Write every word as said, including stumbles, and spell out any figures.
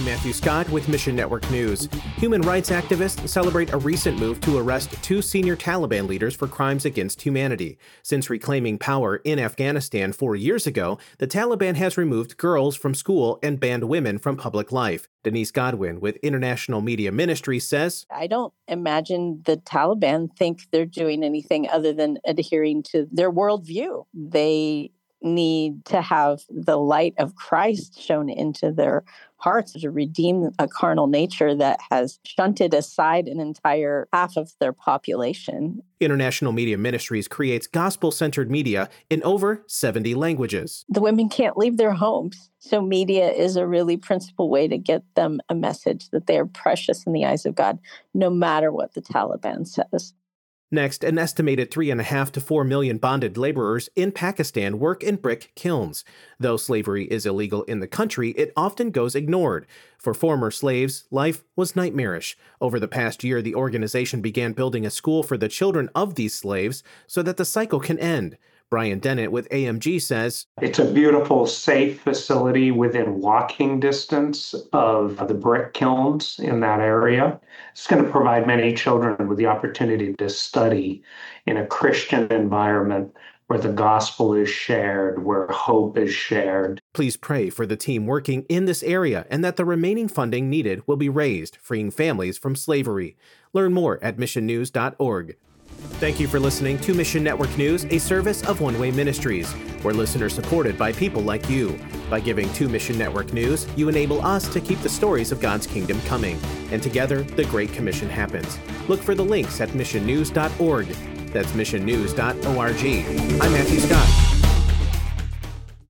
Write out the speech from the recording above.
I'm Matthew Scott with Mission Network News. Human rights activists celebrate a recent move to arrest two senior Taliban leaders for crimes against humanity. Since reclaiming power in Afghanistan four years ago, the Taliban has removed girls from school and banned women from public life. Denise Godwin with International Media Ministries says, I don't imagine the Taliban think they're doing anything other than adhering to their worldview. They need to have the light of Christ shown into their hearts to redeem a carnal nature that has shunted aside an entire half of their population. International Media Ministries creates gospel-centered media in over seventy languages. The women can't leave their homes, so media is a really principal way to get them a message that they are precious in the eyes of God, no matter what the Taliban says. Next, an estimated three and a half to four million bonded laborers in Pakistan work in brick kilns. Though slavery is illegal in the country, it often goes ignored. For former slaves, life was nightmarish. Over the past year, the organization began building a school for the children of these slaves so that the cycle can end. Brian Dennett with A M G says, it's a beautiful, safe facility within walking distance of the brick kilns in that area. It's going to provide many children with the opportunity to study in a Christian environment where the gospel is shared, where hope is shared. Please pray for the team working in this area and that the remaining funding needed will be raised, freeing families from slavery. Learn more at mission news dot org. Thank you for listening to Mission Network News, a service of One Way Ministries. We're listeners supported by people like you. By giving to Mission Network News, you enable us to keep the stories of God's kingdom coming. And together, the Great Commission happens. Look for the links at mission news dot org. That's mission news dot org. I'm Matthew Scott.